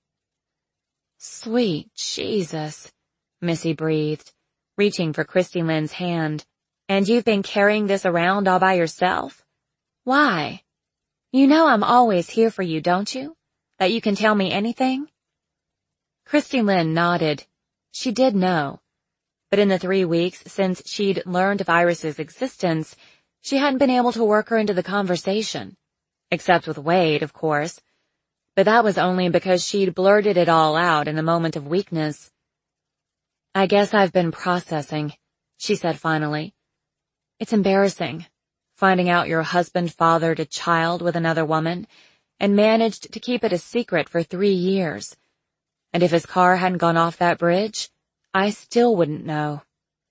"Sweet Jesus," Missy breathed, reaching for Christy Lynn's hand. "And you've been carrying this around all by yourself? Why? You know I'm always here for you, don't you? That you can tell me anything?" Christy Lynn nodded. She did know. But in the 3 weeks since she'd learned of Iris's existence, she hadn't been able to work her into the conversation. Except with Wade, of course. But that was only because she'd blurted it all out in the moment of weakness. "I guess I've been processing," she said finally. "It's embarrassing, finding out your husband fathered a child with another woman, and managed to keep it a secret for 3 years. And if his car hadn't gone off that bridge, I still wouldn't know."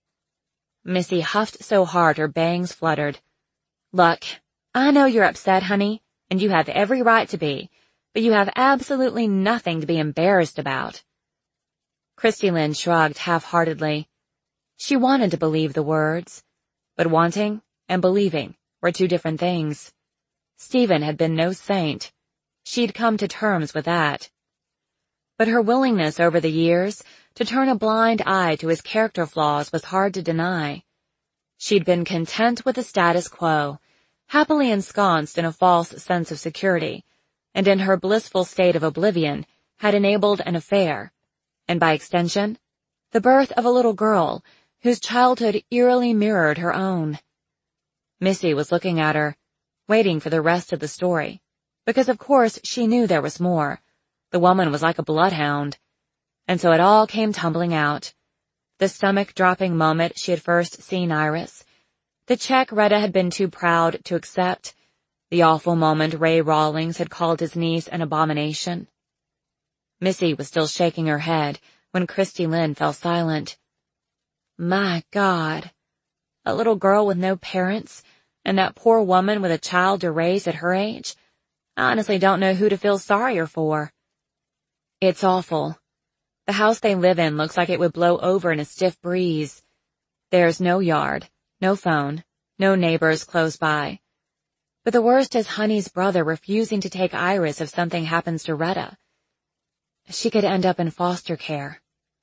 Missy huffed so hard her bangs fluttered. "Look, I know you're upset, honey, and you have every right to be, but you have absolutely nothing to be embarrassed about." Christy Lynn shrugged half-heartedly. She wanted to believe the words, but wanting and believing were 2 different things. Stephen had been no saint. She'd come to terms with that. But her willingness over the years to turn a blind eye to his character flaws was hard to deny. She'd been content with the status quo, happily ensconced in a false sense of security, and in her blissful state of oblivion had enabled an affair, and by extension, the birth of a little girl whose childhood eerily mirrored her own. Missy was looking at her, waiting for the rest of the story, because of course she knew there was more. The woman was like a bloodhound. And so it all came tumbling out. The stomach-dropping moment she had first seen Iris, the check Retta had been too proud to accept, The awful moment Ray Rawlings had called his niece an abomination. Missy was still shaking her head when Christy Lynn fell silent. My God. A little girl with no parents, and that poor woman with a child to raise at her age. I honestly don't know who to feel sorrier for. It's awful. The house they live in looks like it would blow over in a stiff breeze. There's no yard, no phone, no neighbors close by. But the worst is Honey's brother refusing to take Iris if something happens to Retta. She could end up in foster care.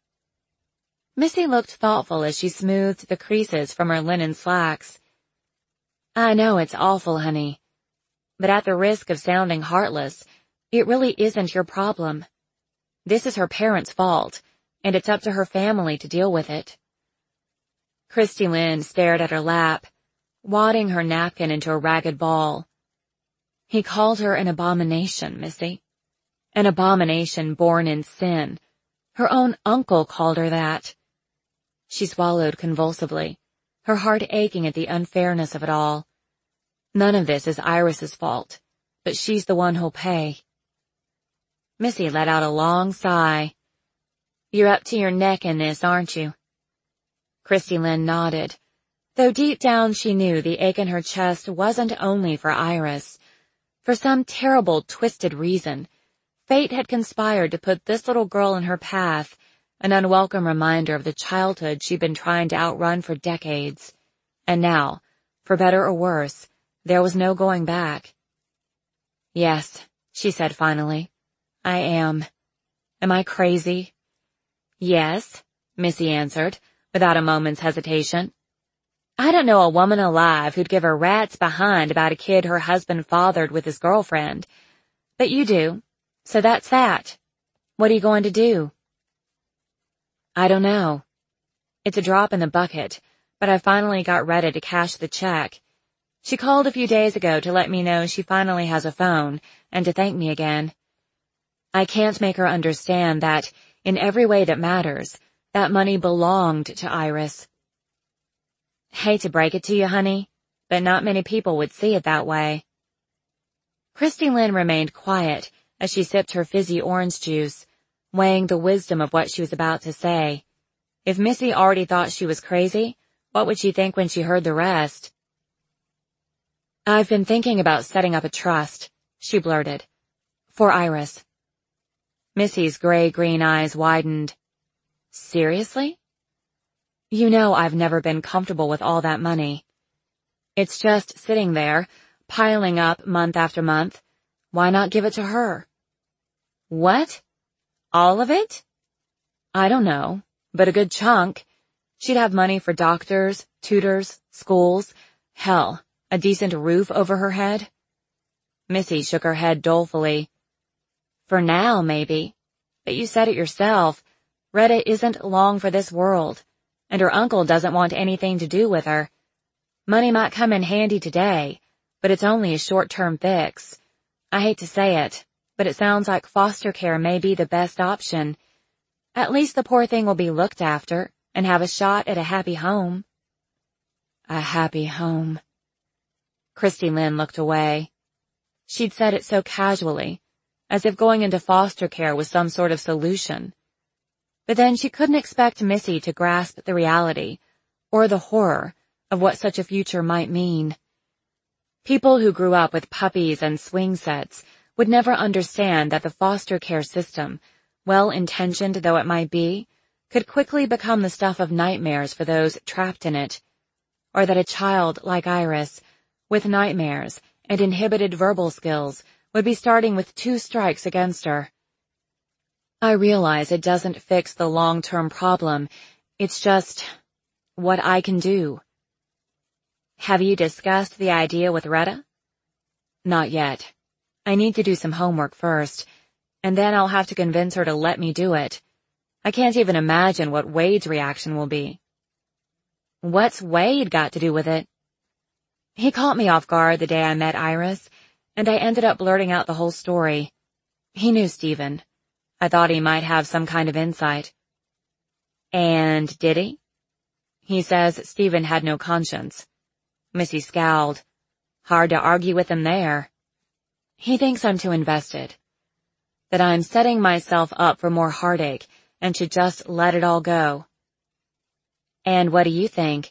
Missy looked thoughtful as she smoothed the creases from her linen slacks. I know it's awful, honey. But at the risk of sounding heartless, it really isn't your problem. This is her parents' fault, and it's up to her family to deal with it. Christy Lynn stared at her lap, wadding her napkin into a ragged ball. He called her an abomination, Missy. An abomination born in sin. Her own uncle called her that. She swallowed convulsively, her heart aching at the unfairness of it all. None of this is Iris's fault, but she's the one who'll pay. Missy let out a long sigh. You're up to your neck in this, aren't you? Christy Lynn nodded, though deep down she knew the ache in her chest wasn't only for Iris. For some terrible, twisted reason, fate had conspired to put this little girl in her path, an unwelcome reminder of the childhood she'd been trying to outrun for decades. And now, for better or worse, there was no going back. Yes, she said finally. I am. Am I crazy? Yes, Missy answered, without a moment's hesitation. I don't know a woman alive who'd give a rat's behind about a kid her husband fathered with his girlfriend. But you do. So that's that. What are you going to do? I don't know. It's a drop in the bucket, but I finally got Retta to cash the check. She called a few days ago to let me know she finally has a phone, and to thank me again. I can't make her understand that, in every way that matters, that money belonged to Iris. Hate to break it to you, honey, but not many people would see it that way. Christy Lynn remained quiet as she sipped her fizzy orange juice, weighing the wisdom of what she was about to say. If Missy already thought she was crazy, what would she think when she heard the rest? I've been thinking about setting up a trust, she blurted. For Iris. Missy's gray-green eyes widened. Seriously? You know I've never been comfortable with all that money. It's just sitting there, piling up month after month. Why not give it to her? What? All of it? I don't know, but a good chunk. She'd have money for doctors, tutors, schools, hell, a decent roof over her head. Missy shook her head dolefully. For now, maybe. But you said it yourself. Retta isn't long for this world, and her uncle doesn't want anything to do with her. Money might come in handy today, but it's only a short-term fix. I hate to say it, but it sounds like foster care may be the best option. At least the poor thing will be looked after and have a shot at a happy home. A happy home. Christy Lynn looked away. She'd said it so casually, as if going into foster care was some sort of solution. But then she couldn't expect Missy to grasp the reality, or the horror, of what such a future might mean. People who grew up with puppies and swing sets would never understand that the foster care system, well-intentioned though it might be, could quickly become the stuff of nightmares for those trapped in it. Or that a child like Iris, with nightmares and inhibited verbal skills, would be starting with 2 strikes against her. I realize it doesn't fix the long-term problem. It's just what I can do. Have you discussed the idea with Retta? Not yet. I need to do some homework first, and then I'll have to convince her to let me do it. I can't even imagine what Wade's reaction will be. What's Wade got to do with it? He caught me off guard the day I met Iris, and I ended up blurting out the whole story. He knew Stephen. I thought he might have some kind of insight. And did he? He says Stephen had no conscience. Missy scowled. Hard to argue with him there. He thinks I'm too invested. That I'm setting myself up for more heartache and should just let it all go. And what do you think?